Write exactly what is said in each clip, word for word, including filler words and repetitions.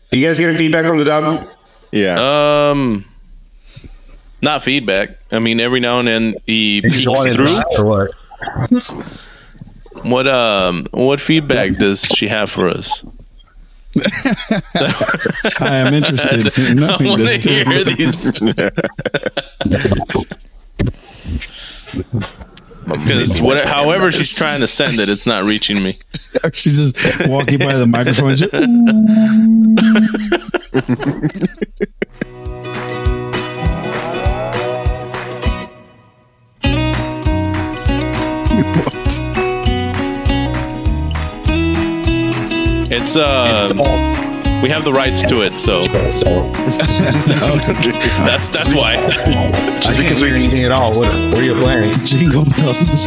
You guys getting feedback from the dog? Yeah. Um, not feedback. I mean, every now and then he You peeks just wanted through. that or what? What um, what feedback does she have for us? I am interested in I knowing want this. to hear these. Because what, however she's trying to send it, it's not reaching me. She's just walking by the microphone. And just, It's uh, we have the rights to it, so that's that's why. I can't hear anything at all. What, what are your plans? jingle bells.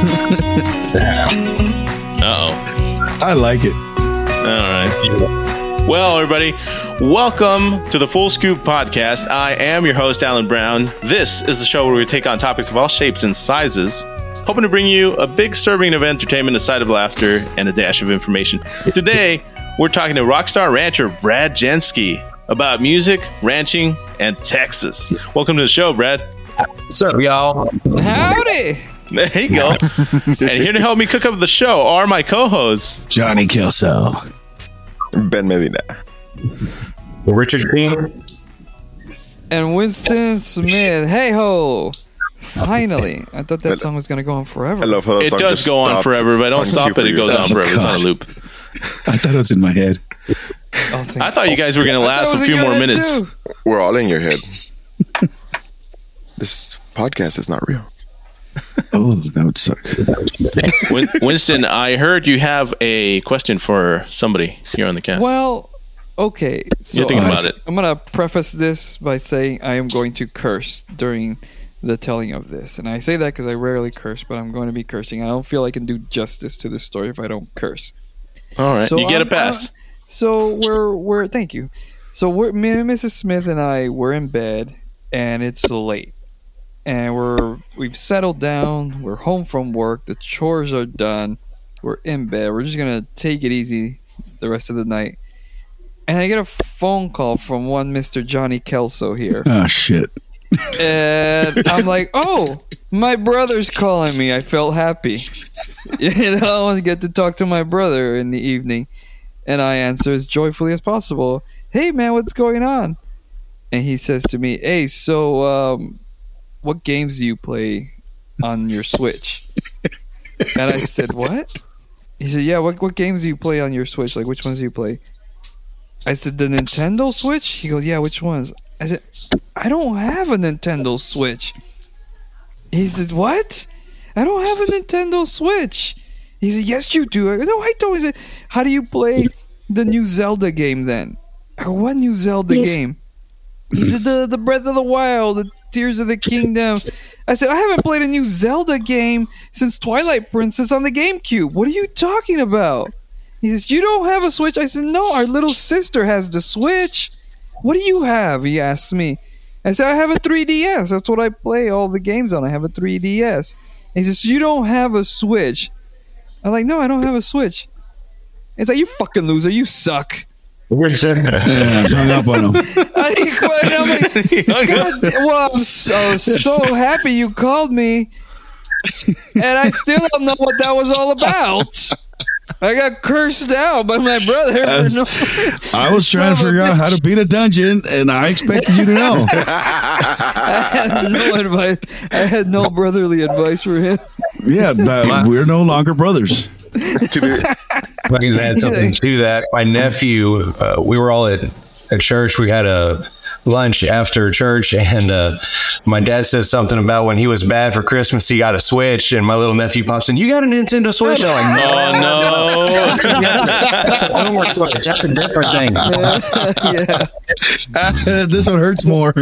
Uh oh. I like it. All right. Well, everybody, welcome to the Full Scoop Podcast. I am your host, Alan Brown. This is the show where we take on topics of all shapes and sizes, hoping to bring you a big serving of entertainment, a side of laughter, and a dash of information. Today, we're talking to rockstar rancher Brad Jenske about music, ranching, and Texas. Welcome to the show, Brad. What's up, y'all? Howdy! There you go. And here to help me cook up the show are my co-hosts. Johnny Kelso. Ben Medina. Richard King. And Winston Smith. Hey ho! Finally, I thought that song was gonna go on forever. I love how that It song does just go on stopped forever, but don't on stop cue it. for It you. goes on Oh, forever. It's on a God. loop. I thought it was in my head. Oh, thank I thought you guys were going to I thought last it a was few in your more head, minutes. too. We're all in your head. This podcast is not real. Oh, that would suck. Win- Winston, I heard you have a question for somebody here on the cast. Well, okay. So You're thinking I'm- about it. I'm gonna preface this by saying I am going to curse during the telling of this, and I say that because I rarely curse, but I'm going to be cursing. I don't feel I can do justice to this story if I don't curse. All right, So you get I'm- a pass. uh, so we're we're thank you. So we're me and Missus Smith and I we're in bed, and it's late, and we're we've settled down. We're home from work. The chores are done. We're in bed. We're just gonna take it easy the rest of the night. And I get a phone call from one Mister Johnny Kelso here, Oh, shit. and I'm like, "Oh, my brother's calling me." I felt happy. You know, I want to get to talk to my brother in the evening. And I answer as joyfully as possible, "Hey, man, what's going on?" And he says to me, "Hey, so um, what games do you play on your Switch?" And I said, "What?" He said, "Yeah, what what games do you play on your Switch? Like, which ones do you play?" I said, "The Nintendo Switch?" He goes, "Yeah, which ones?" I said, "I don't have a Nintendo Switch." He said, "What? I don't have a Nintendo Switch." He said, "Yes, you do." I go, "No, I don't." He said, "How do you play the new Zelda game then?" I go, "What new Zelda Yes. game?" He said, the, the Breath of the Wild, the Tears of the Kingdom. I said, "I haven't played a new Zelda game since Twilight Princess on the GameCube. What are you talking about?" He says, "You don't have a Switch?" I said, "No, our little sister has the Switch." "What do you have?" he asked me. I said, "I have a three D S. That's what I play all the games on. I have a three D S. He says, "You don't have a Switch?" I'm like, "No, I don't have a Switch." It's like, "You fucking loser. You suck." Richard. Yeah, hung up on him. I, I'm like, God, well, I'm so, so happy you called me. And I still don't know what that was all about. I got cursed out by my brother. As- No, I was trying to Son of a figure out how bitch. to beat a dungeon, and I expected you to know. I had no advice. I had no brotherly advice for him. Yeah, that, we're no longer brothers. To be, If I can add something to that, my nephew, uh, we were all at, at church. We had a lunch after church, and uh, my dad said something about when he was bad for Christmas, he got a Switch, and my little nephew pops in, "You got a Nintendo Switch?" I'm like, Oh no! "That's a homework Switch. That's a different thing." Yeah, This one hurts more.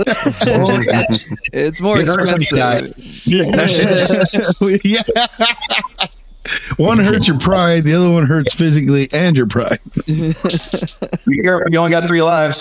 it's more It hurts when you expensive. Yeah. One hurts your pride, the other one hurts physically and your pride. You're- You only got three lives.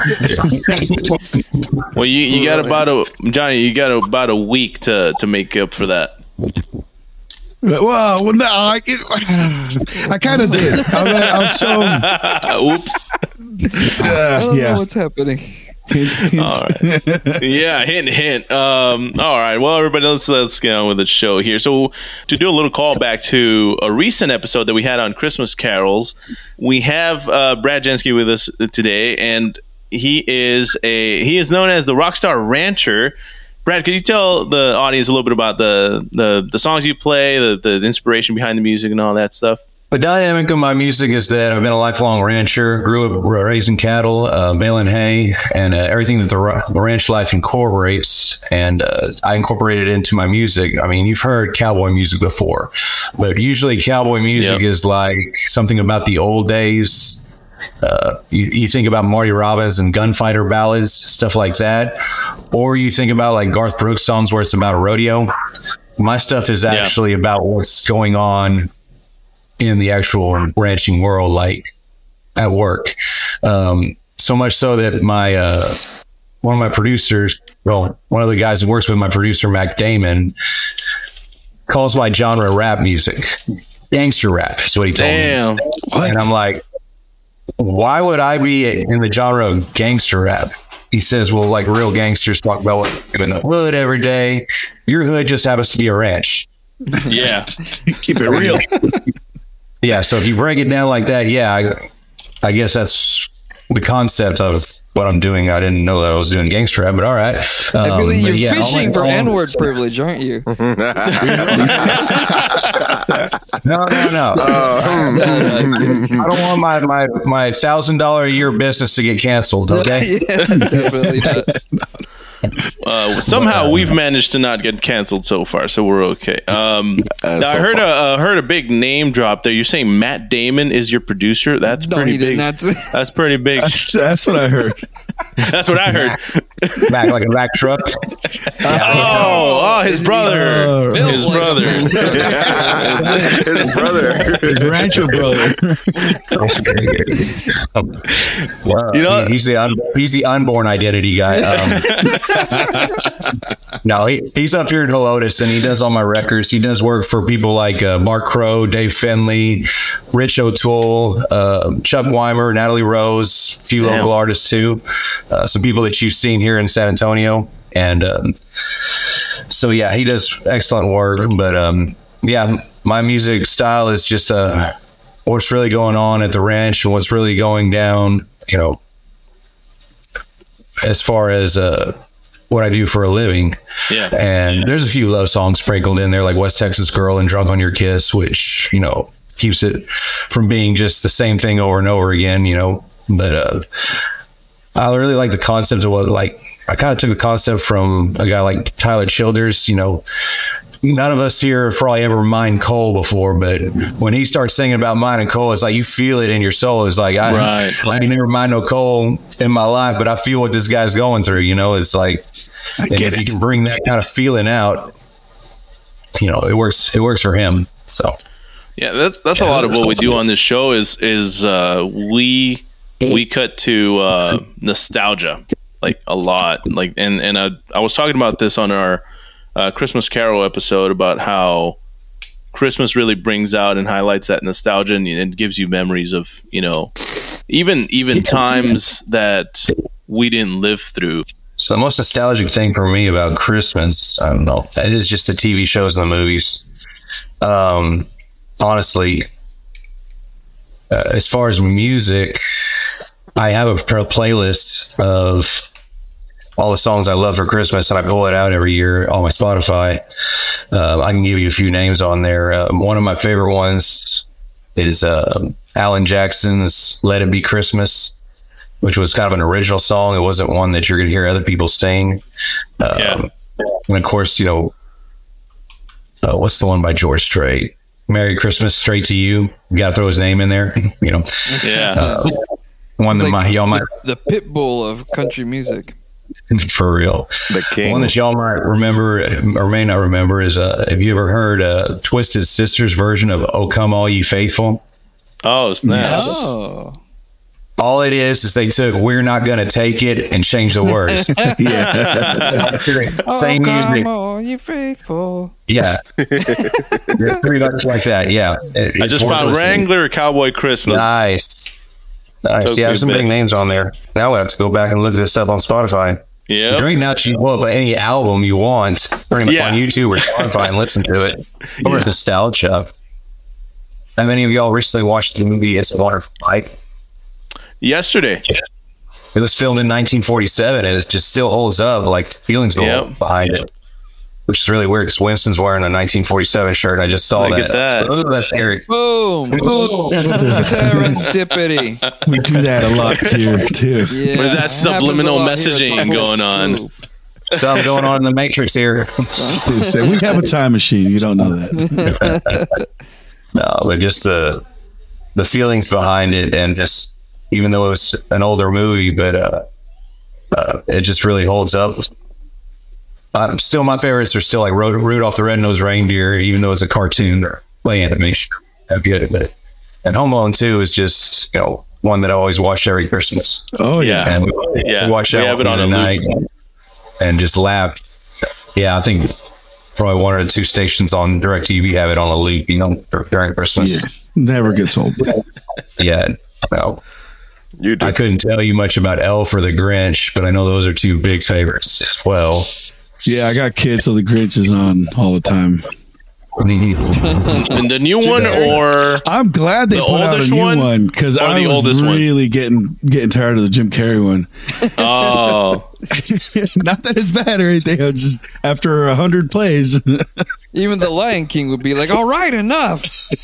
Well, you, you got about a Johnny. You got about a week to to make up for that. Well, well no, I, I kind of did. I'll, I'll show him. Oops. I don't yeah. know what's happening. All right. Yeah, hint, hint. Um, all right. Well, everybody, let's let's get on with the show here. So, to do a little callback to a recent episode that we had on Christmas carols, we have uh, Brad Jensky with us today, and he is a he is known as the Rockstar Rancher. Brad, could you tell the audience a little bit about the the, the songs you play, the, the inspiration behind the music, and all that stuff? The dynamic of my music is that I've been a lifelong rancher, grew up raising cattle, uh, baling hay, and uh, everything that the r- ranch life incorporates. And uh, I incorporate it into my music. I mean, you've heard cowboy music before, but usually cowboy music Yep. is like something about the old days. Uh, you, you think about Marty Robbins and gunfighter ballads, stuff like that. Or you think about like Garth Brooks songs where it's about a rodeo. My stuff is actually yeah. about what's going on in the actual ranching world, like at work. Um, so much so that my, uh, one of my producers, well, one of the guys who works with my producer, Mac Damon, calls my genre rap music. Gangster rap is what he told Damn. me. What? And I'm like, why would I be in the genre of gangster rap? He says, well, like real gangsters talk about what they're in the hood every day. Your hood just happens to be a ranch. Yeah. Keep it real. Yeah, so if you break it down like that, yeah, I, I guess that's the concept of what I'm doing. I didn't know that I was doing gangster rap, but all right. Um, I believe you're yeah, fishing my, for all, N-word privilege, aren't you? no, no, no. Uh, I don't want my my my thousand dollar a year business to get canceled. Okay. Yeah, definitely not. Uh, somehow we've managed to not get canceled so far, so we're okay. Um, Uh, now, so I heard far. a uh, heard a big name drop there. You're saying Matt Damon is your producer? That's No, pretty he big. didn't. That's That's pretty big. That's what I heard. That's what I heard. Back like a back truck. Oh, oh, his brother, Uh, Built his like a- brother. his brother. His rancher brother. Wow. You know- He- he's the un, he's the unborn identity guy. Um, no, he, he's up here in Helotes, and he does all my records. He does work for people like uh, Mark Crow, Dave Finley, Rich O'Toole, uh, Chuck Weimer, Natalie Rose, a few Damn. local artists too. Uh, some people that you've seen here in San Antonio, and um, so yeah, he does excellent work. But um, yeah, my music style is just uh, what's really going on at the ranch and what's really going down. You know, as far as uh, what I do for a living. Yeah. And there's a few love songs sprinkled in there, like West Texas Girl and Drunk on Your Kiss, which, you know, keeps it from being just the same thing over and over again, you know. But uh, I really like the concept of what, like, I kind of took the concept from a guy like Tyler Childers. You know, none of us here have probably ever mined coal before, but when he starts singing about mining coal, it's like you feel it in your soul. It's like, I, Right. I ain't never mined no coal in my life, but I feel what this guy's going through. You know, it's like, and get if you it. can bring that kind of feeling out, you know, it works. It works for him. So Yeah, that's that's a lot of what we do on this show is is uh, we we cut to uh, nostalgia, like a lot. Like and and uh, I was talking about this on our uh, Christmas Carol episode about how Christmas really brings out and highlights that nostalgia and, and gives you memories of, you know, even even times that we didn't live through. So the most nostalgic thing for me about Christmas, I don't know, it is just the T V shows and the movies. Um, honestly, uh, as far as music, I have a pl- playlist of all the songs I love for Christmas, and I pull it out every year on my Spotify. Uh, I can give you a few names on there. Uh, one of my favorite ones is uh, Alan Jackson's "Let It Be Christmas," which was kind of an original song. It wasn't one that you're going to hear other people sing. Um, Yeah. And of course, you know, uh, what's the one by George Strait? "Merry Christmas, Straight to You." You got to throw his name in there. You know, Yeah. uh, one It's that like my, y'all might, the pit bull of country music. for real. The king. One that y'all might remember or may not remember is, uh, have you ever heard uh, Twisted Sister's version of "Oh Come All Ye Faithful"? Oh, snap. Oh. All it is is they took "We're Not Gonna Take It" and changed the words. Yeah. Same oh, music. come on, you faithful. Yeah. Pretty much like that. Yeah. It- I it's just worth found listening. Wrangler Cowboy Christmas. Nice. Nice. Took Yeah, me a some bit. big names on there. Now I have to go back and look this up on Spotify. Yeah. Right now, you can pull up any album you want, pretty much Yeah. on YouTube or Spotify, and listen to it. Or Yeah. nostalgia. How many of y'all recently watched the movie It's a Wonderful Life? Yesterday. It was filmed in nineteen forty-seven, and it just still holds up. Like, the feelings go Yep. behind it, which is really weird because Winston's wearing a nineteen forty-seven shirt. And I just saw Look that. at that. Oh, that's scary. Boom. Oh, Serendipity. we do that a lot here too. Yeah, What is that it happens subliminal a lot here at messaging the going on? Scoop. Something going on in the Matrix here. So we have a time machine. You don't know that. No, but just the the feelings behind it, and just even though it was an older movie, but uh, uh, it just really holds up. Uh, still, my favorites are still like Ru- Rudolph the Red-Nosed Reindeer, even though it's a cartoon or play animation. That'd be good, but and Home Alone two is just, you know, one that I always watch every Christmas. Oh yeah. And we, Yeah, we watch we that have it one on the a night and just laugh. Yeah, I think probably one or two stations on DirecTV have it on a loop, you know, during Christmas. Yeah. Never gets old. Yeah, no. You do. I couldn't tell you much about Elf or the Grinch, but I know those are two big favorites as well. Yeah, I got kids, so the Grinch is on all the time. And the new one or I'm glad they The put out a oldest new one one because or I the was oldest one? really getting getting tired of the Jim Carrey one. oh Not that it's bad or anything. I'm just after a hundred plays. Even the Lion King would be like, all right, enough.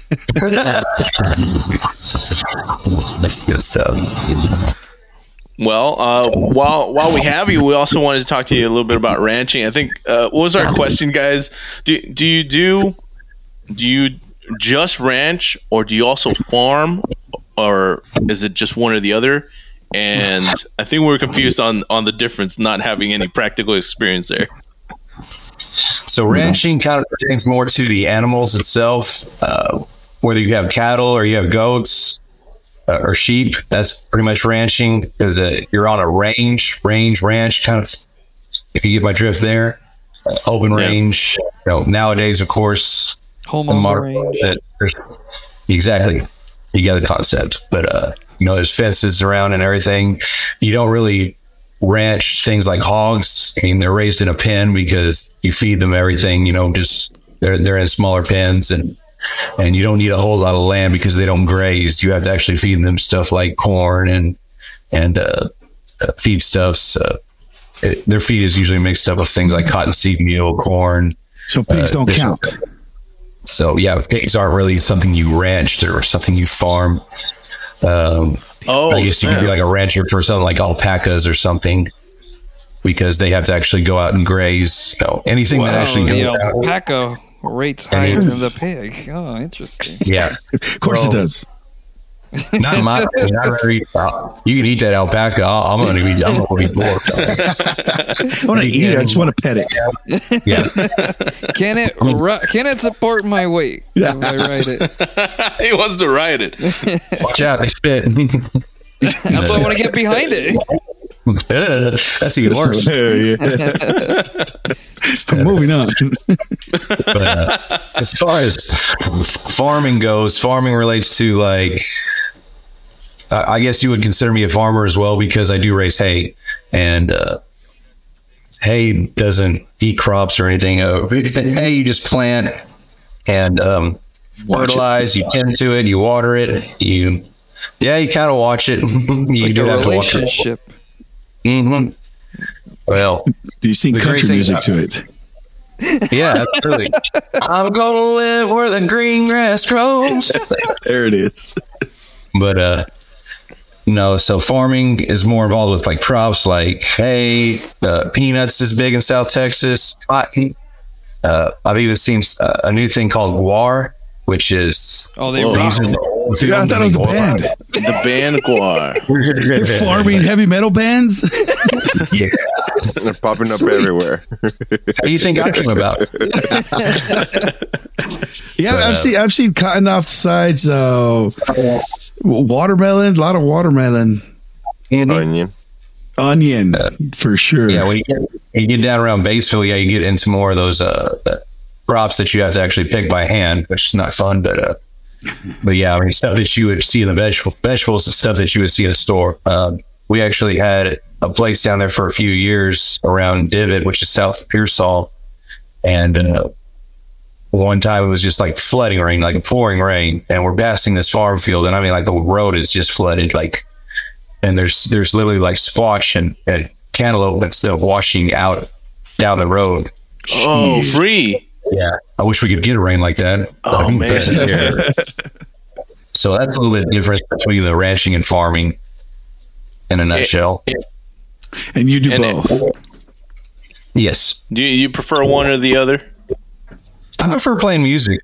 That's good stuff. well, uh, while while we have you, we also wanted to talk to you a little bit about ranching. I think uh, what was our question, guys? Do do you do do you just ranch, or do you also farm, or is it just one or the other? And I think we were confused on on the difference, not having any practical experience there. So ranching kind of pertains more to the animals itself, uh, whether you have cattle or you have goats uh, or sheep. That's pretty much ranching because uh, you're on a range, range, ranch kind of. If you get my drift there, uh, open Yeah. range. You know, nowadays, of course, Home the on the modern range. that there's exactly you got the concept, but uh, you know, there's fences around and everything. You don't really ranch things like hogs. I mean, they're raised in a pen because you feed them everything. You know, just they're they're in smaller pens, and and you don't need a whole lot of land because they don't graze. You have to actually feed them stuff like corn and and uh, uh, feedstuffs. Uh, it, their feed is usually mixed up with things like cottonseed meal, corn. So pigs Uh, don't there's- count. So yeah, pigs aren't really something you ranch or something you farm. Um, Oh, I guess you could be like a rancher for something like alpacas or something, because they have to actually go out and graze. You know, anything that actually goes the out. alpaca rates higher than the pig. Oh, interesting. Yeah, Of course Well, it does. not in my. I mean, I'd rather eat, uh, you can eat that alpaca. I'll, I'm going to eat. I'm going to eat more. I want to eat it. I just want to pet it. Yeah, Can it ru- can it support my weight if Yeah. I ride it? he wants to ride it. watch out, they spit. That's why I want to get behind it. That's even worse. Moving on. But uh, as far as farming goes, farming relates to like, uh, I guess you would consider me a farmer as well because I do raise hay, and uh, hay doesn't eat crops or anything. Uh, hay you just plant and um, fertilize. You tend to it. You water it. You yeah, you kind of watch it. you Like do a have to watch it. relationship. hmm Well, Do you sing The great country thing music about- to it? yeah, absolutely. I'm gonna live where the green grass grows. There it is. But uh no, so farming is more involved with like crops like hay, uh, peanuts is big in South Texas, cotton. Uh, I've even seen uh, a new thing called guar, which is Oh, they Whoa. rock. Yeah, I thought it was a band. The band guar. They're farming heavy metal bands. Yeah. They're popping up everywhere. How do you think I came about? Yeah, But, uh, I've seen I've seen cotton off the sides. Uh, watermelon, a lot of watermelon, Onion. onion for sure. Yeah, when you get, you get down around Batesville, yeah, you get into more of those uh, uh, crops that you have to actually pick by hand, which is not fun. But uh, but yeah, I mean, stuff that you would see in the vegetable, vegetables and stuff that you would see in a store. Uh, we actually had a place down there for a few years around Divot, which is south of Pearsall. And uh, one time it was just like flooding rain, like pouring rain. And we're passing this farm field. And I mean, like the road is just flooded. Like, and there's there's literally like squash and, and cantaloupe that's still washing out down the road. Oh, Jeez. Free. Yeah. I wish we could get a rain like that. Oh, man. So that's a little bit different between the ranching and farming in a nutshell. And you do and both. It, yes. Do you, you prefer one or the other? I prefer playing music.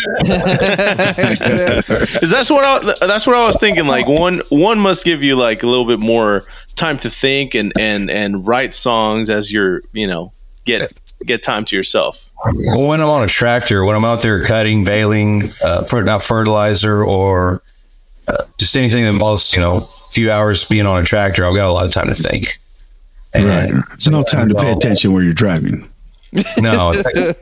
that's what I, that's what I was thinking. Like one one must give you like a little bit more time to think and and and write songs as you're, you know, get get time to yourself. Well, when I'm on a tractor, when I'm out there cutting, baling, uh, putting out fertilizer, or uh, just anything that involves, you know, a few hours being on a tractor, I've got a lot of time to think. And right. It's so no time to pay attention where you're driving. No.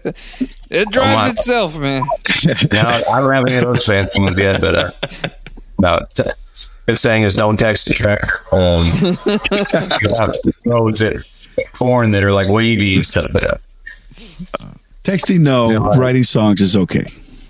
It drives itself, man. No, I don't have any of those fancy ones yet, but uh, no, t- it's saying is don't text the tractor. Um, you have roads that corn that are like wavy and stuff. But uh, texting, no. You know, writing songs is okay.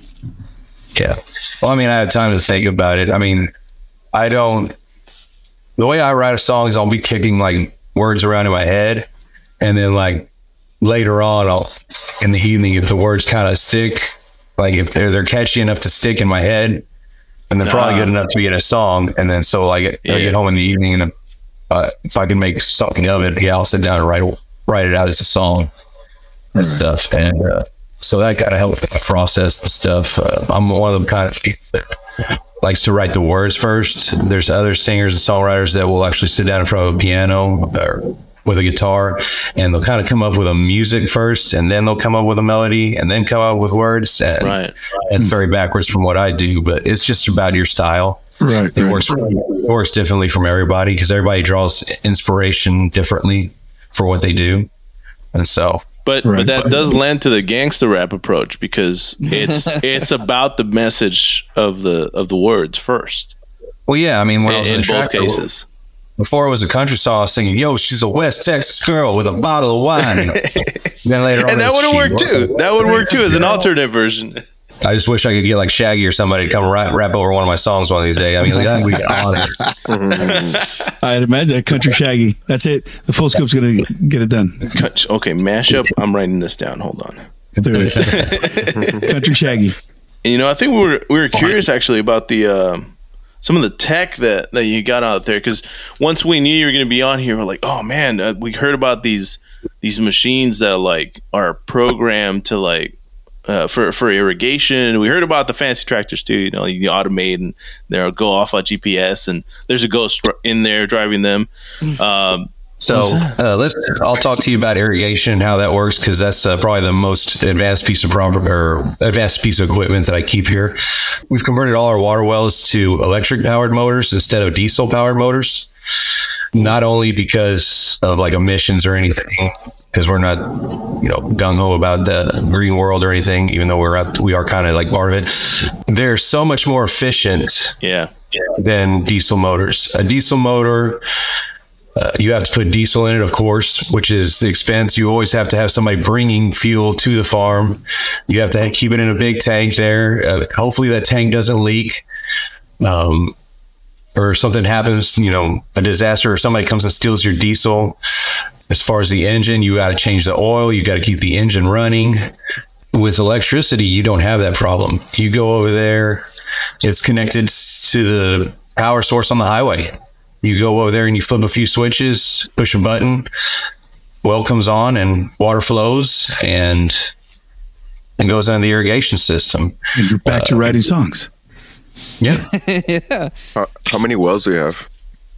Yeah. Well, I mean, I have time to think about it. I mean, I don't. The way I write a song is I'll be kicking like words around in my head, and then like later on, I'll in the evening, if the words kind of stick, like if they're they're catchy enough to stick in my head, and they're probably good enough to be in a song, and then so like yeah. I get home in the evening, and uh, if I can make something of it, yeah, I'll sit down and write write it out as a song and right. stuff, and uh, so that kind of helps me process the stuff. Uh, I'm one of the kind of people that likes to write the words first. There's other singers and songwriters that will actually sit down in front of a piano or with a guitar, and they'll kind of come up with a music first, and then they'll come up with a melody, and then come up with words. And right. It's very backwards from what I do, but it's just about your style. Right. It works, it works differently from everybody because everybody draws inspiration differently for what they do. And so, but right. but that does lend to the gangster rap approach because it's it's about the message of the of the words first. Well, yeah, I mean, when in, I was in, in the both track, cases. Before it was a country song, I was singing, "Yo, she's a West Texas girl with a bottle of wine." Then later on, and that would have worked too. That would work too as an alternate version. I just wish I could get like Shaggy or somebody to come rap, rap over one of my songs one of these days. I mean, like, that would be honored. I'd imagine that Country Shaggy. That's it. The Full Scoop's gonna get it done. Okay, mashup. I'm writing this down. Hold on. Country Shaggy. And, you know, I think we were we were curious actually about the. Uh, some of the tech that, that you got out there, because once we knew you were going to be on here, we're like, oh man, uh, we heard about these these machines that like are programmed to like uh, for for irrigation. We heard about the fancy tractors too. You know, you automate and they'll go off on G P S, and there's a ghost in there driving them. Um, So uh, let's. I'll talk to you about irrigation and how that works because that's uh, probably the most advanced piece of proper or advanced piece of equipment that I keep here. We've converted all our water wells to electric powered motors instead of diesel powered motors. Not only because of like emissions or anything, because we're not, you know, gung ho about the green world or anything. Even though we're up, we are kind of like part of it. They're so much more efficient, yeah, than diesel motors. A diesel motor. Uh, you have to put diesel in it, of course, which is the expense. You always have to have somebody bringing fuel to the farm. You have to keep it in a big tank there. Uh, hopefully that tank doesn't leak. Um, or something happens, you know, a disaster, or somebody comes and steals your diesel. As far as the engine, you got to change the oil. You got to keep the engine running. With electricity, you don't have that problem. You go over there, it's connected to the power source on the highway. You go over there and you flip a few switches, push a button, well comes on and water flows and and goes into the irrigation system. And you're back uh, to writing songs. Yeah. yeah. Uh, how many wells do you have?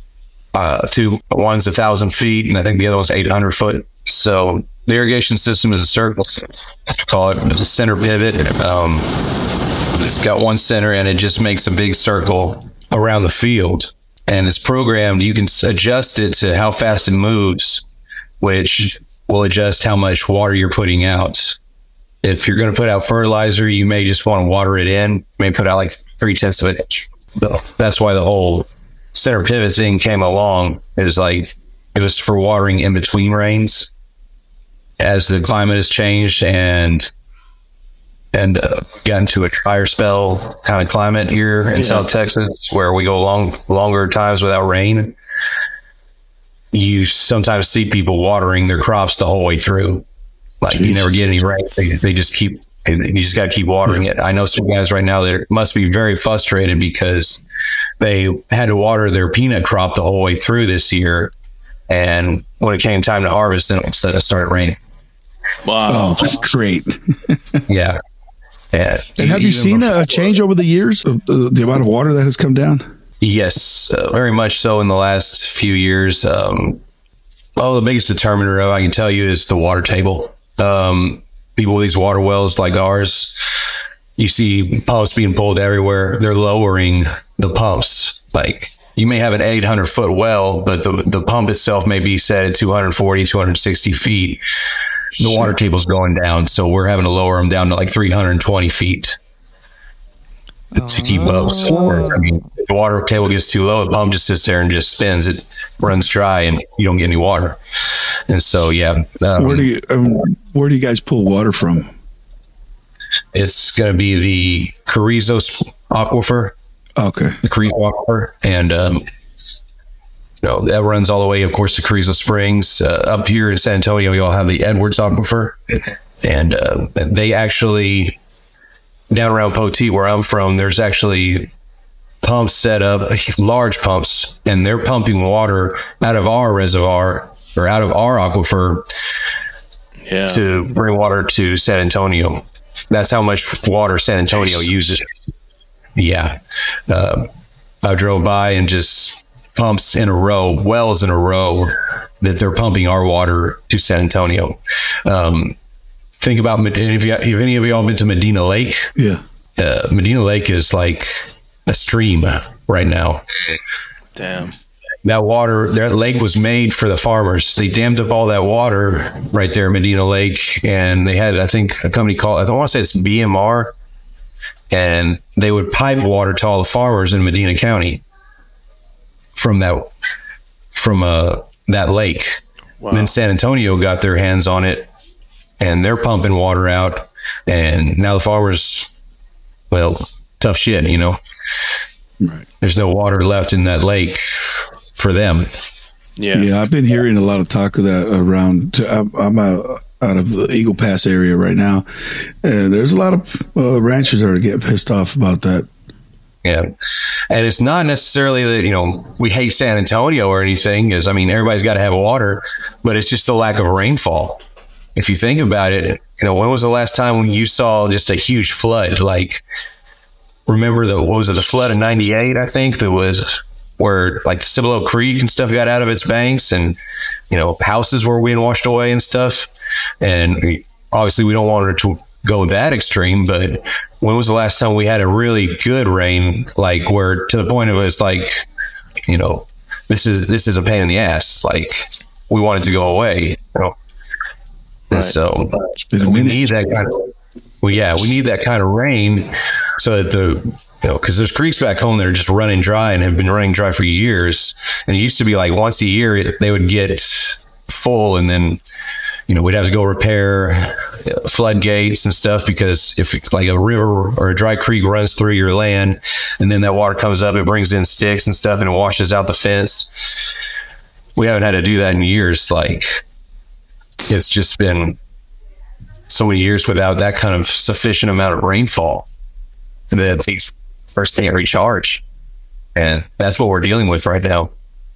Uh, two. One's a thousand feet, and I think the other one's eight hundred foot. So the irrigation system is a circle. I call it a center pivot. Um, it's got one center, and it just makes a big circle around the field. And it's programmed. You can adjust it to how fast it moves, which will adjust how much water you're putting out. if you're going to put out fertilizer, you may just want to water it in. You may put out like three tenths of an inch. So that's why the whole center pivot thing came along. Is like it was for watering in between rains as the climate has changed and and uh, got into a drier spell kind of climate here in yeah. South Texas, where we go long longer times without rain. You sometimes see people watering their crops the whole way through. Like Jeez. You never get any rain. They, they just keep, you just got to keep watering it. I know some guys right now that must be very frustrated because they had to water their peanut crop the whole way through this year. And when it came time to harvest, then it started raining. Wow. Oh, great. yeah. yeah. And have you seen a change over the years of the, the amount of water that has come down? Yes, uh, very much so in the last few years. Um, oh, the biggest determiner of I can tell you is the water table. Um, people with these water wells like ours, you see pumps being pulled everywhere. They're lowering the pumps. Like you may have an eight hundred foot well, but the, the pump itself may be set at two hundred forty, two hundred sixty feet. The Shit. water table's going down. So we're having to lower them down to like three hundred twenty feet. To keep up. So, I mean, if the water table gets too low, the pump just sits there and just spins. It runs dry, and you don't get any water. And so, yeah. Um, where do you um, where do you guys pull water from? It's going to be the Carrizo Aquifer. Okay. The Carrizo Aquifer, and um, you know that runs all the way, of course, to Carrizo Springs. Uh, up here in San Antonio, you'll have the Edwards Aquifer, and uh, they actually. Down around Poteet, where I'm from, there's actually pumps set up, large pumps, and they're pumping water out of our reservoir or out of our aquifer yeah. to bring water to San Antonio. That's how much water San Antonio uses. Yeah. Uh, I drove by and just pumps in a row, wells in a row that they're pumping our water to San Antonio. Um, Think about, if, you, if any of y'all been to Medina Lake, yeah, uh, Medina Lake is like a stream right now. Damn. That water, that lake was made for the farmers. They dammed up all that water right there in Medina Lake, and they had, I think, a company called, I don't want to say it's B M R, and they would pipe water to all the farmers in Medina County from that, from uh, that lake. Wow. And then San Antonio got their hands on it. And they're pumping water out, and now the farmers, well, tough shit, you know. Right. There's no water left in that lake for them. Yeah, yeah. I've been hearing a lot of talk of that around. I'm, I'm out, out of the Eagle Pass area right now, and there's a lot of uh, ranchers that are getting pissed off about that. Yeah, and it's not necessarily that, you know, we hate San Antonio or anything, because I mean everybody's got to have water, but it's just the lack of rainfall. If you think about it, you know, when was the last time when you saw just a huge flood? Like, remember the, what was it, the flood in ninety-eight, I think, that was where like the Cibolo Creek and stuff got out of its banks, and, you know, houses were being washed away and stuff. And obviously we don't want it to go that extreme, but when was the last time we had a really good rain, like where to the point of it was like, you know, this is, this is a pain in the ass. Like, we want it to go away, you know? Right. So we need that kind of, well, yeah, we need that kind of rain so that the, you know, because there's creeks back home that are just running dry and have been running dry for years. And it used to be like once a year they would get full, and then, you know, we'd have to go repair floodgates and stuff, because if like a river or a dry creek runs through your land and then that water comes up, it brings in sticks and stuff and it washes out the fence. We haven't had to do that in years. Like, it's just been so many years without that kind of sufficient amount of rainfall that these first can't recharge. And that's what we're dealing with right now.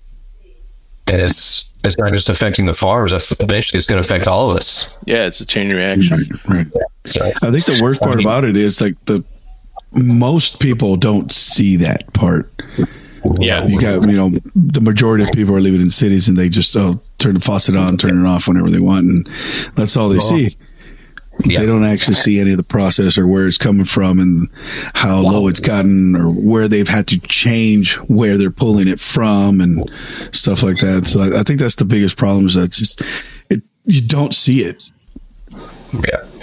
And it's it's not just affecting the farmers. Eventually, it's going to affect all of us. Yeah, it's a chain reaction. Right. right. So, I think the worst part about it is like the most people don't see that part. Yeah, you got, you know, the majority of people are living in cities and they just oh, turn the faucet on, turn it off whenever they want, and that's all they oh. see. Yeah. They don't actually see any of the process or where it's coming from and how wow. low it's gotten, or where they've had to change where they're pulling it from and stuff like that. So I, I think that's the biggest problem, is that just it, you don't see it. Yeah.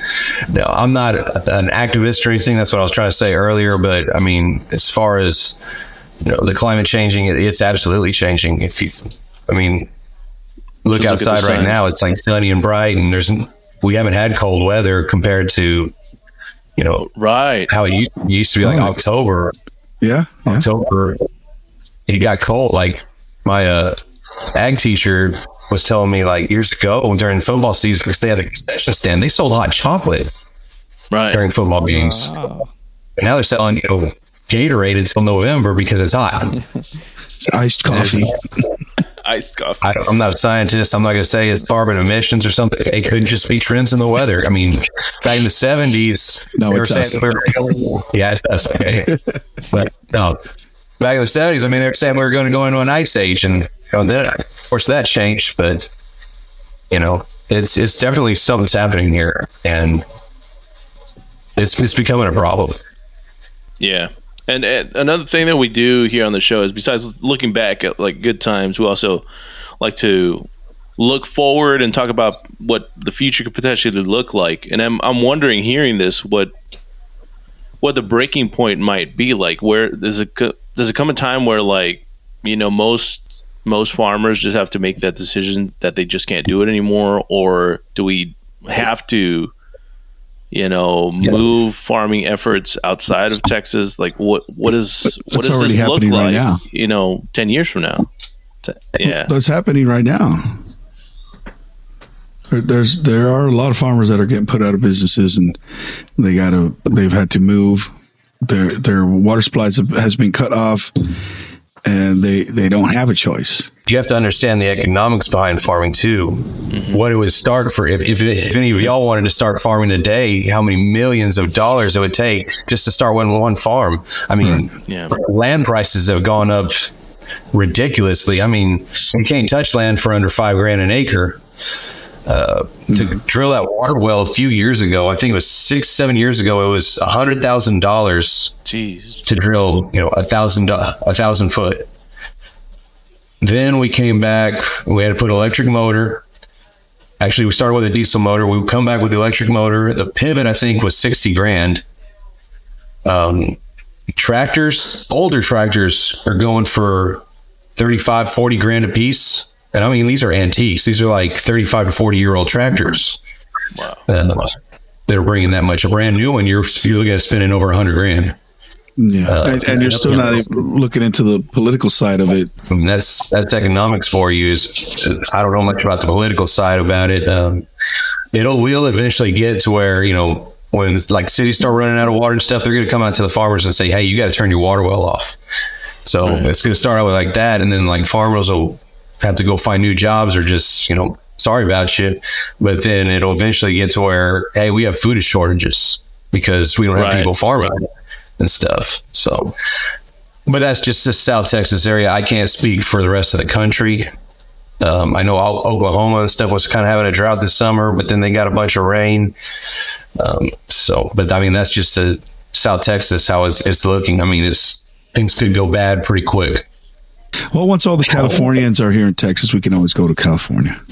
no, I'm not an activist or anything. That's what I was trying to say earlier. But I mean, as far as, you know, the climate changing, it's absolutely changing. If he's, I mean, look Just outside look right now, it's like sunny and bright, and there's, we haven't had cold weather compared to, you know, right how it used, it used to be like oh, October. Yeah, yeah. October, it got cold. Like my uh, ag teacher was telling me like years ago during football season, because they had a concession stand, they sold hot chocolate right during football games. Wow. And now they're selling, you know, Gatorade until November because it's hot. It's iced coffee. Iced coffee. I don't, I'm not a scientist. I'm not going to say it's carbon emissions or something. It could just be trends in the weather. I mean, back in the seventies, no, it's us. We were, yeah, it's us. Okay, but no, back in the seventies, I mean, they were saying we were going to go into an ice age, and you know, then of course that changed. But you know, it's it's definitely something's happening here, and it's it's becoming a problem. Yeah. And, and another thing that we do here on the show is, besides looking back at like good times, we also like to look forward and talk about what the future could potentially look like. And I'm I'm wondering, hearing this, what what the breaking point might be. Like, where does it does it come a time where, like, you know, most most farmers just have to make that decision that they just can't do it anymore, or do we have to, you know, move yeah. farming efforts outside of Texas? Like, what what is what That's does this look like? Right now. You know, ten years from now. Yeah, that's happening right now. There's there are a lot of farmers that are getting put out of businesses, and they got to they've had to move. Their their water supplies has been cut off, and they they don't have a choice. You have to understand the economics behind farming too. Mm-hmm. What it would start for, if, if if any of y'all wanted to start farming today, how many millions of dollars it would take just to start one one farm. I mean, right. yeah. land prices have gone up ridiculously. I mean, you can't touch land for under five grand an acre. Uh, to mm-hmm. drill that water well a few years ago, I think it was six, seven years ago, it was a hundred thousand dollars to drill, you know, a thousand a thousand foot. Then we came back, we had to put an electric motor. Actually, we started with a diesel motor. We would come back with the electric motor. The pivot, I think, was sixty grand. Um, tractors, older tractors are going for thirty-five, forty grand a piece. And I mean, these are antiques. These are like thirty-five to forty year old tractors. Wow. Uh, they're bringing that much. A brand new one, you're, you're looking at spending over a hundred grand. Yeah, uh, and, and you're still not even looking into the political side of it. I mean, that's that's economics for you. Is I don't know much about the political side about it. Um, it'll will eventually get to where, you know, when it's like cities start running out of water and stuff, they're going to come out to the farmers and say, "Hey, you got to turn your water well off." So right. it's going to start out with like that, and then like farmers will have to go find new jobs, or just, you know, sorry about you. But then it'll eventually get to where, hey, we have food shortages because we don't have right. people farming and stuff. So, but that's just the South Texas area. I can't speak for the rest of the country. Um, I know all, Oklahoma and stuff was kind of having a drought this summer, but then they got a bunch of rain. Um, so, but I mean, that's just the South Texas, how it's, it's looking. I mean, it's, things could go bad pretty quick. Well, once all the Californians are here in Texas, we can always go to California.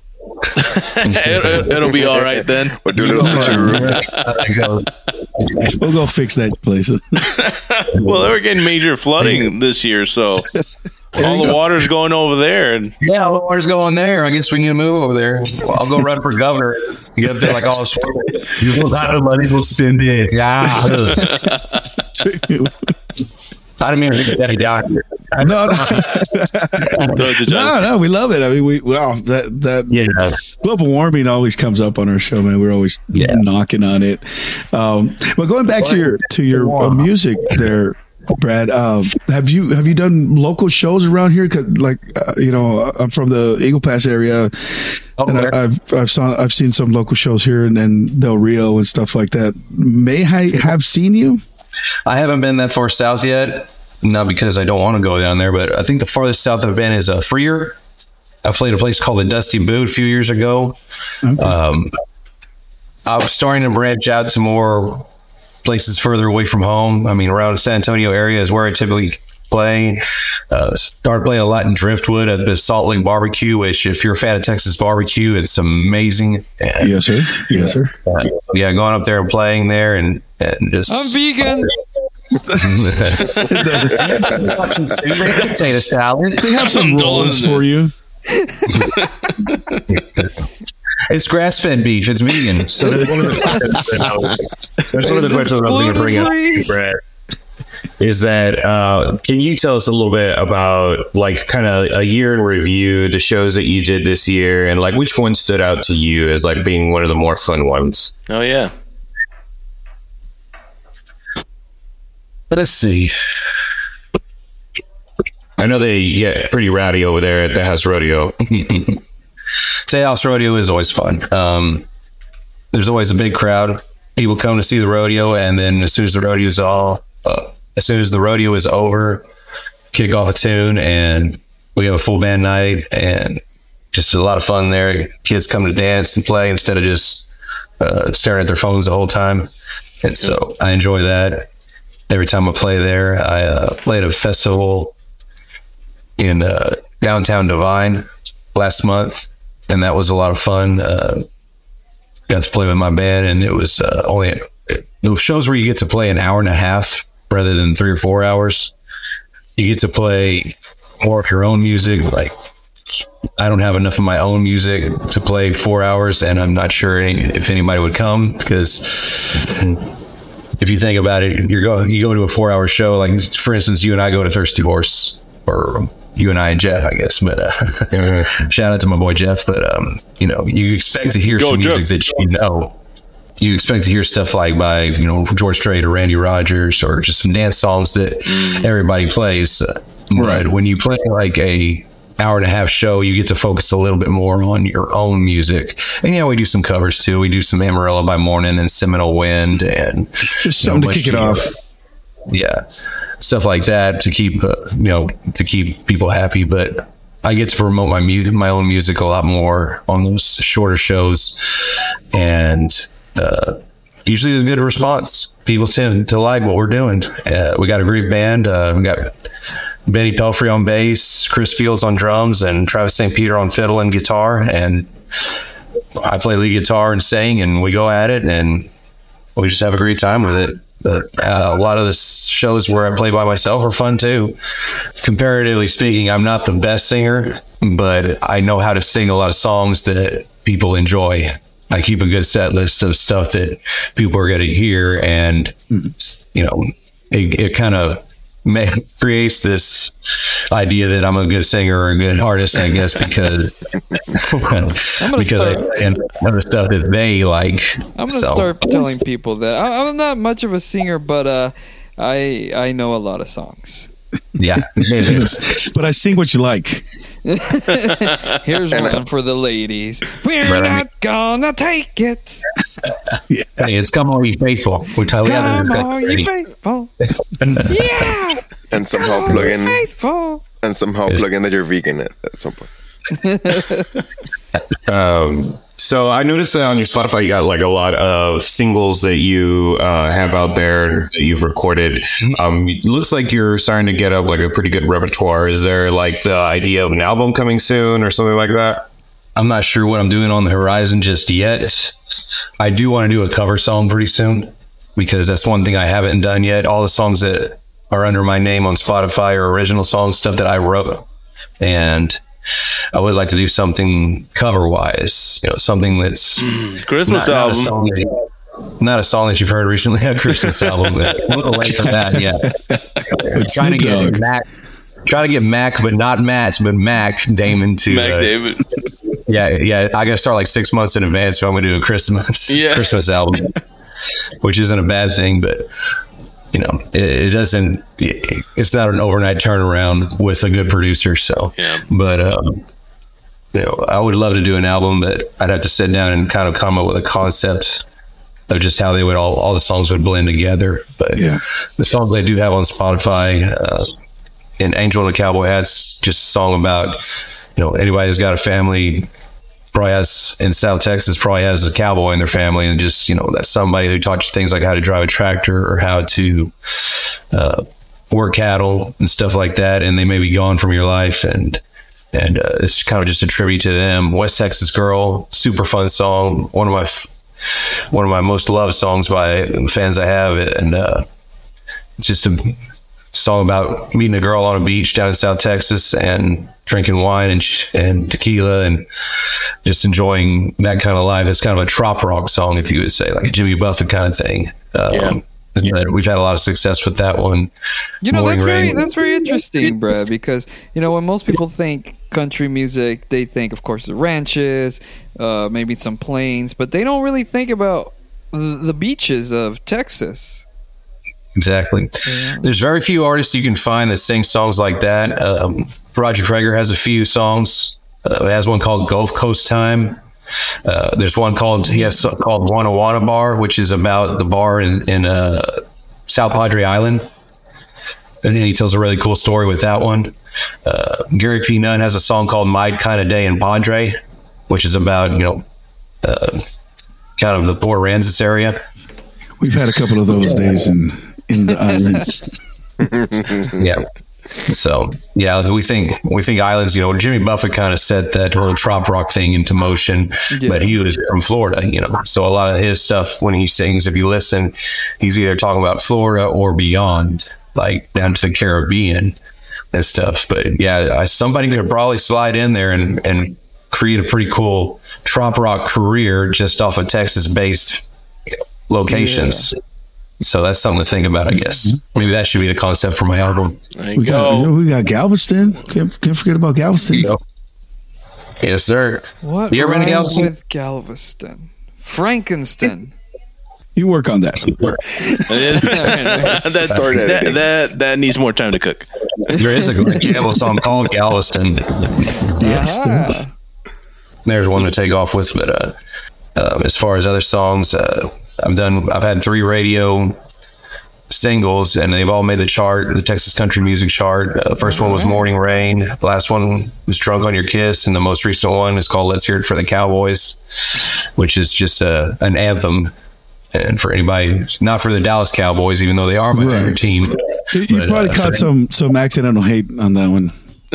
it, it'll be all right then. We'll do a little We'll go fix that place. Well, they were getting major flooding this year, so all the go. water's going over there. And yeah, all the water's going there. I guess we need to move over there. Well, I'll go run for governor. You get up there like all this. You will not have money to spend it. Yeah. I didn't mean to get down here. No, no. no, no, we love it. I mean, we wow that that yeah. global warming always comes up on our show, man. We're always yeah. knocking on it. Um, but going back to your to your uh, music there, Brad, um, have you have you done local shows around here? 'Cause, like, uh, you know, I'm from the Eagle Pass area, oh, and I, I've I've saw I've seen some local shows here and, and Del Rio and stuff like that. May I have seen you? I haven't been that far south yet. Not because I don't want to go down there, but I think the farthest south I've been is uh, Freer. I played a place called the Dusty Boot a few years ago. Okay. Um, I was starting to branch out to more places further away from home. I mean, around San Antonio area is where I typically playing. Uh, started playing a lot in Driftwood at the Salt Lake Barbecue, which if you're a fan of Texas barbecue, it's amazing. And, yes, sir. Yes, sir. Uh, yeah, going up there and playing there and, and just. I'm vegan. Potato salad. They have some rolls for you. It's grass-fed beef. It's vegan. So that's one of the, that's one of the questions I was going to bring up, Brad. Is that uh, can you tell us a little bit about like kind of a year in review, the shows that you did this year, and like which one stood out to you as like being one of the more fun ones? Oh yeah. Let's see. I know they get pretty rowdy over there at the House Rodeo. State House Rodeo is always fun. Um, there's always a big crowd. People come to see the rodeo, and then as soon as the rodeo is all, uh, as soon as the rodeo is over, kick off a tune, and we have a full band night, and just a lot of fun there. Kids come to dance and play instead of just uh, staring at their phones the whole time, and so I enjoy that. Every time I play there, I uh, played a festival in uh, downtown Divine last month, and that was a lot of fun. Uh, got to play with my band, and it was uh, only those shows where you get to play an hour and a half rather than three or four hours. You get to play more of your own music. Like, I don't have enough of my own music to play four hours, and I'm not sure any, if anybody would come, because if you think about it, you go you go to a four hour show. Like, for instance, you and I go to Thirsty Horse, or you and I and Jeff, I guess. But uh, shout out to my boy Jeff. But um, you know, you expect to hear Go, some Jeff. music that you know. You expect to hear stuff like by you know George Strait or Randy Rogers, or just some dance songs that everybody plays. Uh, Right. But when you play like a hour and a half show, you get to focus a little bit more on your own music. And yeah, we do some covers too. We do some Amarillo by Morning and Seminole Wind, and Just something to kick it off. Yeah, stuff like that to keep uh, you know to keep people happy. But I get to promote my music, my own music, a lot more on those shorter shows, and uh, usually there's a good response. People tend to like what we're doing. Uh, we got a great band. Uh, we got Benny Pelfrey on bass, Chris Fields on drums, and Travis Saint Peter on fiddle and guitar. And I play lead guitar and sing, and we go at it, and we just have a great time with it. But uh, a lot of the shows where I play by myself are fun too. Comparatively speaking, I'm not the best singer, but I know how to sing a lot of songs that people enjoy. I keep a good set list of stuff that people are going to hear, and you know, it, it kind of May, creates this idea that I'm a good singer or a good artist, I guess, because because I and other stuff that they like. I'm gonna so. start telling people that I, I'm not much of a singer, but uh, I I know a lot of songs. Yeah, But I sing what you like. Here's one for the ladies. We're Right. not gonna take it. Hey, it's Come On, Ye Faithful. We tell you Come that. on, you faithful. Yeah. And somehow Come plug on, in faithful. and somehow plug in that you're vegan at, at some point. Um, so I noticed that on your Spotify, you got like a lot of singles that you uh, have out there that you've recorded. Um, it looks like you're starting to get up like a pretty good repertoire. Is there like the idea of an album coming soon or something like that? I'm not sure what I'm doing on the horizon just yet. I do want to do a cover song pretty soon, because that's one thing I haven't done yet. All the songs that are under my name on Spotify are original songs, stuff that I wrote. And I would like to do something cover wise, you know, something that's Christmas not, not album. a song that, not a song that you've heard recently, a Christmas album. But a little late for that, yeah. Trying to get Mac, trying to get Mac, but not Matt, but Mac Damon to Mac uh, David. Yeah, yeah. I got to start like six months in advance if I'm going to do a Christmas Yeah. Christmas album, which isn't a bad thing, but you know, it, it doesn't. It, it's not an overnight turnaround with a good producer. So, Yeah. but um, you know, I would love to do an album, but I'd have to sit down and kind of come up with a concept of just how they would all all the songs would blend together. But Yeah. the songs I do have on Spotify, uh, and Angel and the Cowboy Hat's just a song about, you know, anybody who's got a family probably has in South Texas probably has a cowboy in their family, and just, you know, that's somebody who taught you things like how to drive a tractor or how to uh, work cattle and stuff like that, and they may be gone from your life, and and uh, it's kind of just a tribute to them. West Texas Girl, super fun song, one of my one of my most loved songs by fans I have, and uh, it's just a song about meeting a girl on a beach down in South Texas and drinking wine and and tequila and just enjoying that kind of life. It's kind of a trop rock song, if you would say, like a Jimmy Buffett kind of thing. Um, yeah. Yeah. We've had a lot of success with that one. You know, that's very, that's very interesting, Brad, because, you know, when most people think country music, they think, of course, the ranches, uh, maybe some plains, but they don't really think about the beaches of Texas. Exactly. Yeah. There's very few artists you can find that sing songs like that. Um, Roger Creager has a few songs. Uh, he has one called Gulf Coast Time. Uh, there's one called he has called Wana Wana Bar, which is about the bar in in uh, South Padre Island, and then he tells a really cool story with that one. Uh, Gary P. Nunn has a song called My Kind of Day in Padre, which is about, you know, uh, kind of the Port Aransas area. We've had a couple of those days in in the islands. Yeah. So yeah, we think we think islands. You know, Jimmy Buffett kind of set that whole trop rock thing into motion, yeah. But he was from Florida. You know, so a lot of his stuff when he sings, if you listen, he's either talking about Florida or beyond, like down to the Caribbean and stuff. But yeah, somebody could probably slide in there and and create a pretty cool trop rock career just off of Texas-based locations. Yeah. So that's something to think about, I guess. Maybe that should be the concept for my album. There you we, go. Got, we got Galveston. Can't, can't forget about Galveston. Yes, sir. What you ever been to Galveston? With Galveston? Frankenstein. You work on that. that, started that, that that needs more time to cook. There is a great Gamble song called Galveston. Yes. Ah. There's one to take off with, but uh, uh, as far as other songs, uh, I've done. I've had three radio singles, and they've all made the chart, the Texas Country Music Chart. Uh, first one was Morning Rain. The last one was Drunk on Your Kiss, and the most recent one is called Let's Hear It for the Cowboys, which is just a, an anthem. And for anybody, not for the Dallas Cowboys, even though they are my right. favorite team. You, you but, probably uh, caught some some accidental hate on that one.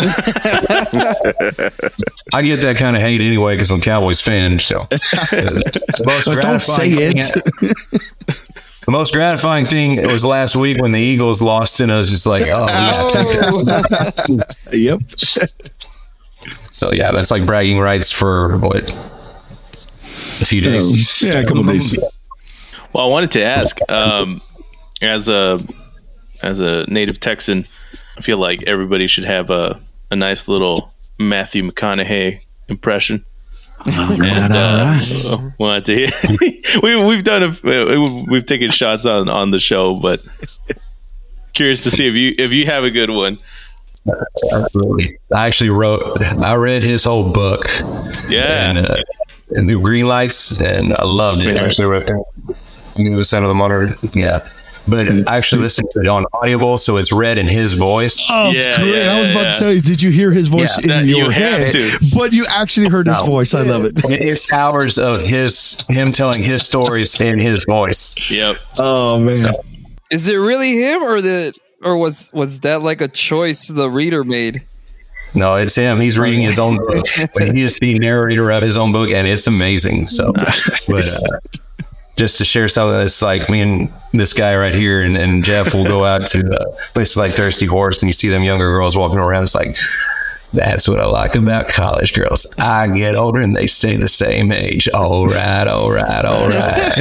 I get that kind of hate anyway because I'm a Cowboys fan. So uh, the most don't say it. Thing, the most gratifying thing was last week when the Eagles lost, and I was just like, "Oh, yeah, take that." Yep. So yeah, that's like bragging rights for what, a few days. Yeah, a couple days. Well, I wanted to ask, um, as a as a native Texan, I feel like everybody should have a, a nice little Matthew McConaughey impression. Oh, and right, uh, right. wanted to hear. we we've done a, we've taken shots on, on the show, but curious to see if you if you have a good one. Absolutely. I actually wrote. I read his whole book. Yeah. And, uh, and the Green Lights, and I loved it. I actually read it. It was Sound of the Monitor. Yeah. But I actually listened to it on Audible, so it's read in his voice. Oh, it's yeah, great. Yeah, I was about yeah. to tell you, did you hear his voice yeah, in your you head? To. But you actually heard his no. voice. I love it. It's hours of his him telling his stories in his voice. Yep. Oh, man. So, is it really him, or the or was was that like a choice the reader made? No, it's him. He's reading his own book. He is the narrator of his own book, and it's amazing. So, but uh, just to share something that's like me and this guy right here and, and Jeff will go out to uh, places like Thirsty Horse, and you see them younger girls walking around. It's like, that's what I like about college girls. I get older and they stay the same age. All right, all right, all right.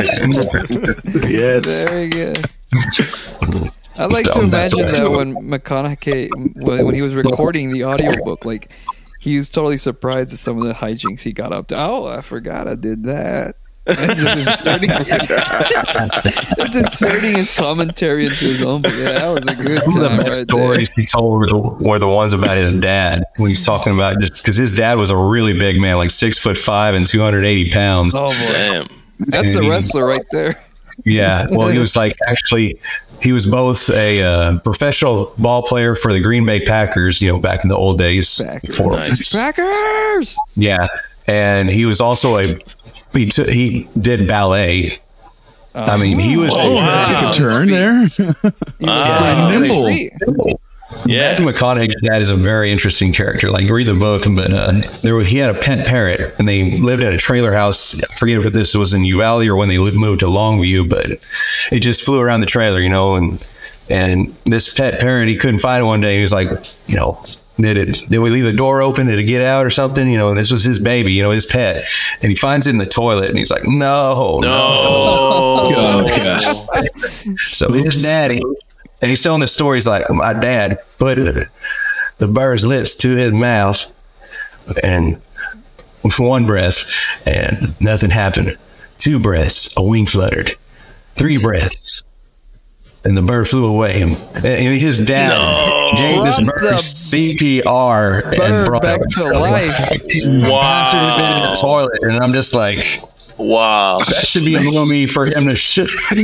Yes. Very good. I'd like to imagine that when McConaughey, when he was recording the audiobook, like he was totally surprised at some of the hijinks he got up to. Oh, I forgot I did that. And just inserting, just inserting his commentary into his own book. Yeah, that was a good time. Some of the best right stories there. he told were the, were the ones about his dad, when he's talking about just because his dad was a really big man, like six foot five and two hundred eighty pounds. Oh, boy. Damn. That's and the wrestler right there. Yeah. Well, he was like actually. He was both a uh, professional ball player for the Green Bay Packers, you know, back in the old days. Packers. Nice. Packers! Yeah. And he was also a, he, t- he did ballet I mean, he was Oh, wow. Took a turn there. Wow. nimble. Yeah. Matthew McConaughey's dad is a very interesting character. Like, read the book, but uh, there he had a pet parrot, and they lived in a trailer house. I forget if this was in Uvalde or when they moved to Longview, but it just flew around the trailer, you know. And and this pet parrot, he couldn't find it one day. He was like, you know, did it? Did we leave the door open? Did it get out or something? You know, and this was his baby, you know, his pet, and he finds it in the toilet, and he's like, no, No. Oh, gosh. So his daddy, and he's telling the story. He's like, my dad put the bird's lips to his mouth, and with one breath, and nothing happened. Two breaths, a wing fluttered. Three breaths, and the bird flew away. And his dad No. gave this Brought bird the C P R and bird brought back it to life. After it had been in the toilet, and I'm just like, Wow. that should be a movie for him to shoot. To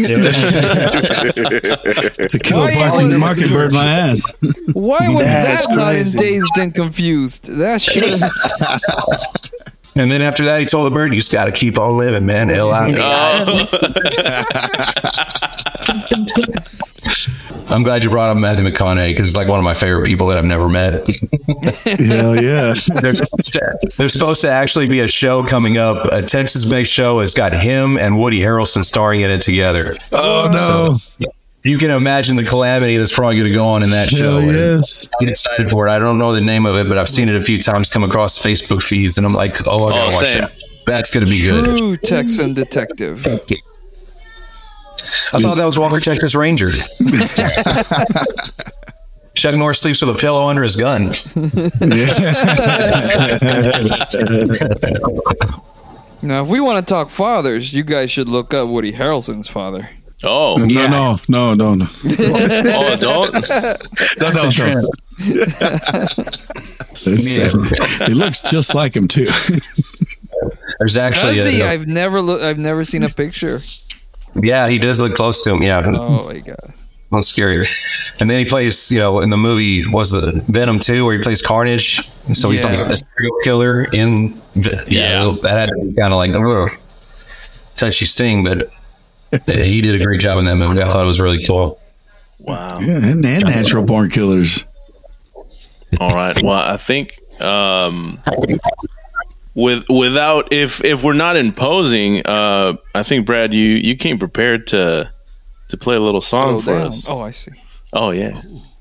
kill a Why barking was- mockingbird, my ass. Why was That's that not in crazy. Dazed and Confused? That should. And then after that, he told the bird, "You just got to keep on living, man." L I V I. I'm glad you brought up Matthew McConaughey because he's like one of my favorite people that I've never met. Hell yeah. There's, there's supposed to actually be a show coming up, a Texas-based show. It's got him and Woody Harrelson starring in it together. Oh, no. You can imagine the calamity that's probably going to go on in that show. Hell And yes. I'm excited for it. I don't know the name of it, but I've seen it a few times come across Facebook feeds, and I'm like, oh, I gotta Oh, watch same. that. That's going to be good. True Texan detective. I thought that was Walker Texas Ranger. Chuck Norris sleeps with a pillow under his gun. Now, if we want to talk fathers, you guys should look up Woody Harrelson's father. Oh. No, no, no, no, no. Oh, don't. That's a trend. It's, uh, he looks just like him too. There's actually Does he? a, I've never look. I've never seen a picture. yeah, he does look close to him. Yeah, Oh my god. that's scary. And then he plays, you know, in the movie was the Venom two, where he plays Carnage. So he's Yeah. like a serial killer in. Yeah, Yeah. that had to be kind of like ugh, touchy sting, but he did a great job in that movie. I thought it was really cool. Wow. Yeah, and, and natural born killers. All right. Well, I think um, with without if if we're not imposing, uh, I think Brad, you you came prepared to to play a little song Scroll for down. us. Oh, I see. Oh yeah.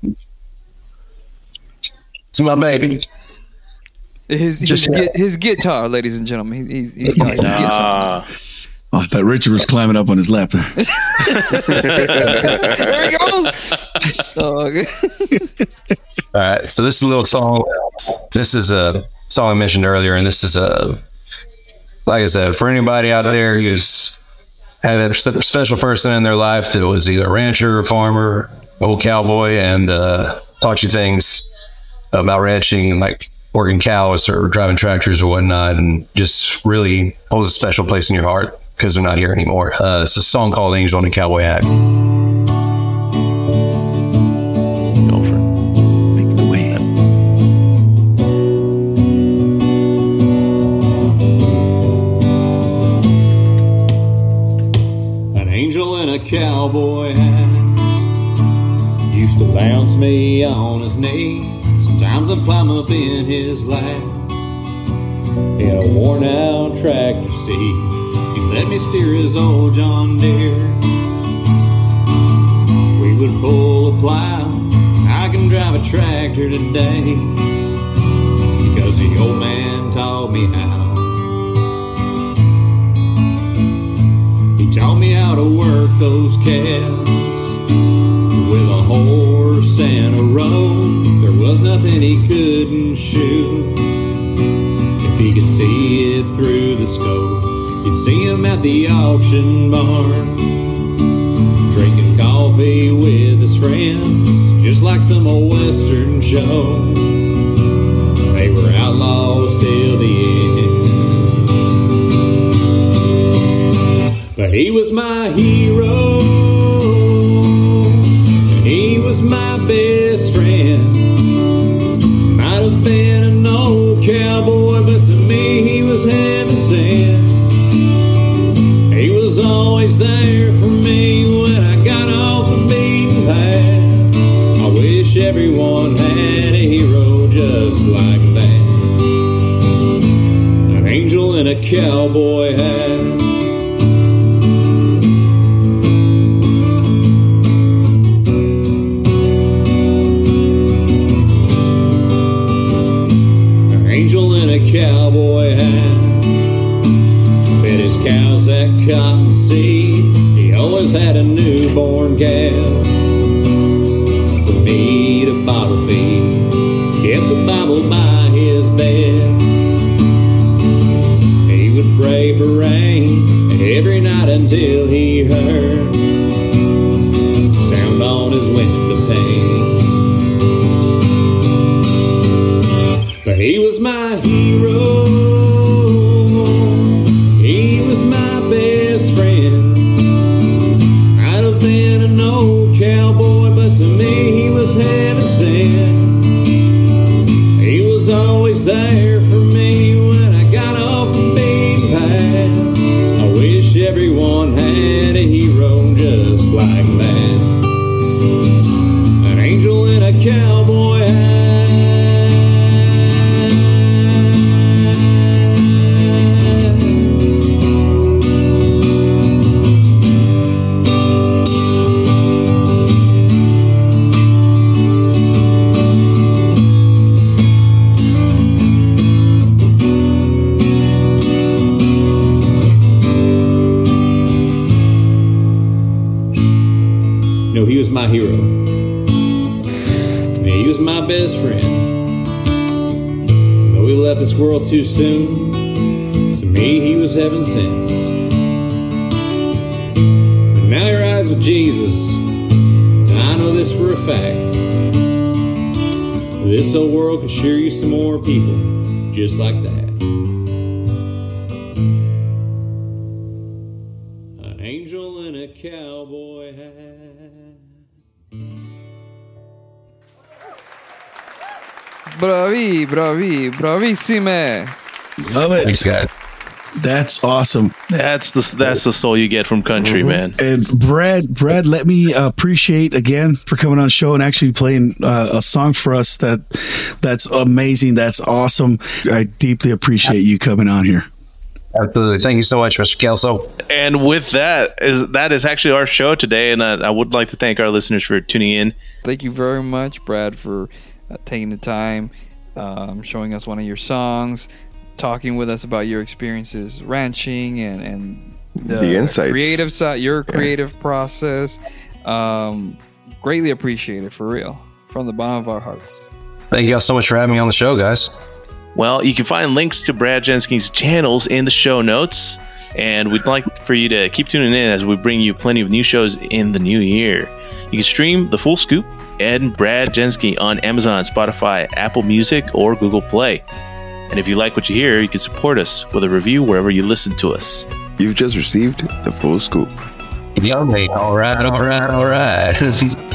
It's my baby. His his, Just- gui- his guitar, ladies and gentlemen. He, he, he's got his guitar. Ah, Oh, I thought Richard was climbing up on his lap. There he goes. Oh, okay. All right, so this is a little song. This is a song I mentioned earlier, and this is a, like I said, for anybody out there who's had a s- special person in their life that was either a rancher, a farmer, old cowboy, and uh, taught you things about ranching and like working cows or driving tractors or whatnot, and just really holds a special place in your heart because they're not here anymore. Uh, it's a song called "Angel in a Cowboy Hat." go for it. Make the way. An angel in a cowboy hat used to bounce me on his knee. Sometimes I'd climb up in his lap. He had a worn out tractor seat. He let me steer his old John Deere. We would pull a plow. I can drive a tractor today because the old man taught me how. He taught me how to work those calves with a horse and a rope. There was nothing he couldn't shoot. If he could see it through the scope, you'd see him at the auction barn, drinking coffee with his friends, just like some old western show. They were outlaws till the end. But he was my hero. He was my best friend. Might have been an old cowboy, but to me he was heaven sent. He was always there for cowboy hat. An angel in a cowboy hat, fed his cows that cotton seed. He always had a newborn gal who need a bottle feed. Kept the Bible by his bed. He would pray for rain every night until he heard sound on his window pane. But he was my hero. He was my best friend. I'd have been an old cowboy, but to me he was heaven sent. He was always there for me when I got off the beaten path. I wish everyone had a hero just like that. An angel in a cowboy hat. No, he was my hero. And he was my best friend. Though he left this world too soon, to me he was heaven sent. And now he rides with Jesus, and I know this for a fact. This whole world could sure use some more people just like that. An angel in a cowboy hat. Bravi, bravi, bravissime. Love it. Thanks, guys. That's awesome. That's the that's the soul you get from country, man. And Brad, Brad, let me appreciate again for coming on the show and actually playing uh, a song for us. That that's amazing. That's awesome. I deeply appreciate you coming on here. Absolutely. Thank you so much, Mister Kelso. And with that is that is actually our show today, and I, I would like to thank our listeners for tuning in. Thank you very much, Brad, for uh, taking the time, um, showing us one of your songs, talking with us about your experiences ranching and, and the, The insights. creative side, your creative process. Um, greatly appreciated, for real, from the bottom of our hearts. Thank you all so much for having me on the show, guys. Well, you can find links to Brad Jenske's channels in the show notes, and we'd like for you to keep tuning in as we bring you plenty of new shows in the new year. You can stream The Full Scoop and Brad Jenske on Amazon, Spotify, Apple Music, or Google Play. And if you like what you hear, you can support us with a review wherever you listen to us. You've just received The Full Scoop. Yummy. All right, all right, all right.